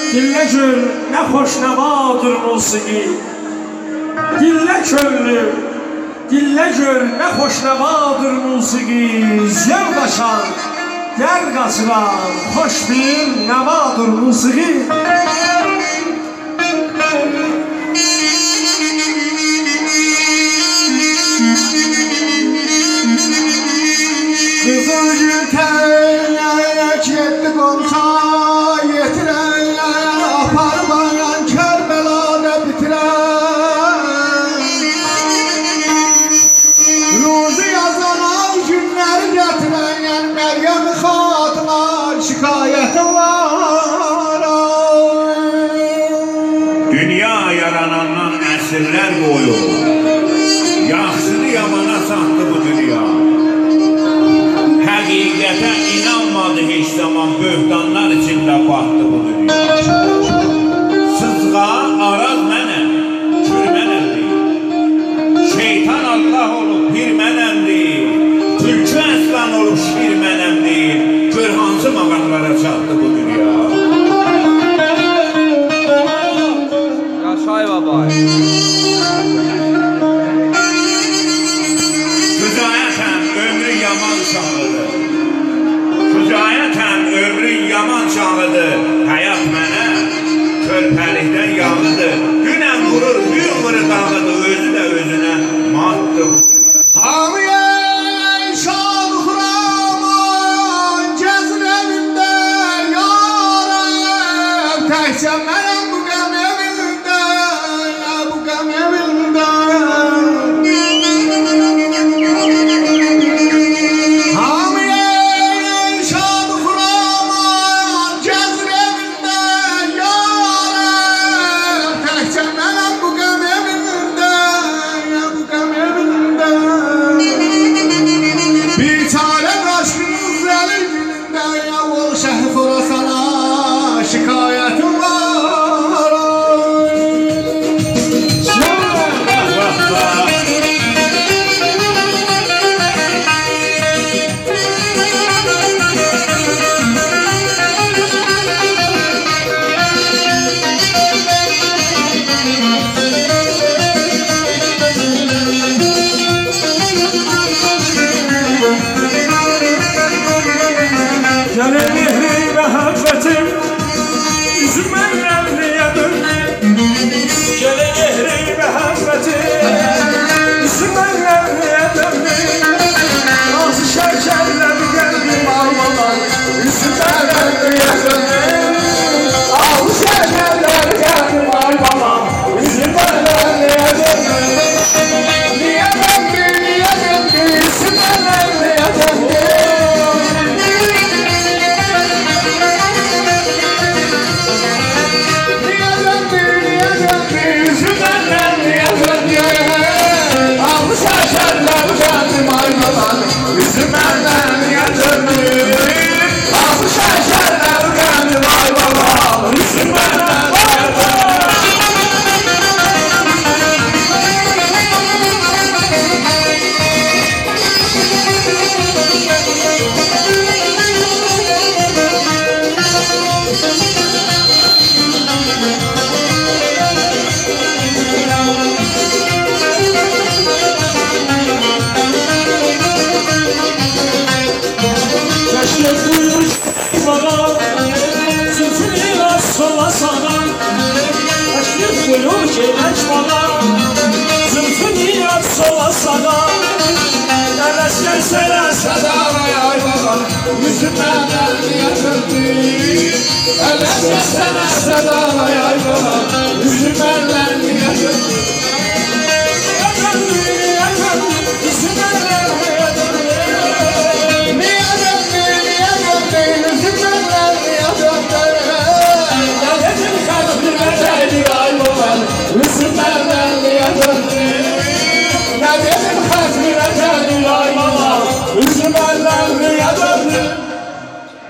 Dillə gör, nə xoş nəvadır musiqi. Dillə köllü, dillə gör, nə xoş nəvadır musiqi. Zəv qaçan, gər qaçıran, xoş bir nəvadır musiqi. Kızıl gül təyək yetdi qonça, yetirən aparmayan Kərbəladə bitirən. Ruzu yazılan günləri gətirən Məryəm xatına şikayəti var. Dünya yaranandan əsrlər boyu yaxşını yamana saxdı bu dünya. Həqiqətə inanmadı heç zaman, böhtanlar içində batdı bu dünya. Sızğa, araz mənəm, kür mənəmdir. Şeytan Allah olub, bir mənəmdir. Tülkü əslan olub, şir mənəmdir. Gör hansı mağanlara çatdı bu dünya. Yaşay babay. Şücaətən ömrü yaman çağıdır. Şücaətən ömrü yaman çağıdır. Həyat mənə körpəlikdən yağıdır. Günəm vurur, gün vurur dağıdır. Özü də özünə matdır. Hamıya şad xuraman gəzir evində yarəm. Təkcə mənəm bu qəm evində, bu qəm evində. Hamıya şad xuraman gəzir evində yarəm. Təkcə mənəm bu qəm evində, bu qəm evində. Bir çare aşkınız əlir günündə, ol şəhif orasana şikayetim var. Gəlin mehri və həvvətim, üzüm mənəmliyə döndü. Gəlin mehri və həvvətim, üzüm mənəmliyə döndü. Nazı şəkərləri gəldim almadan, üzüm mənəmliyə döndü. Nazı şəkərləri gəldim almadan, üzüm mənəmliyə döndü. Niyə döndü, üzüm mənəmliyə döndü. Buyur ki eç bana, zülfünü yat sola sana. Nələşkən sənə sədavay ay baba, yüzümdən əlliyə döndü. Nələşkən sənə sədavay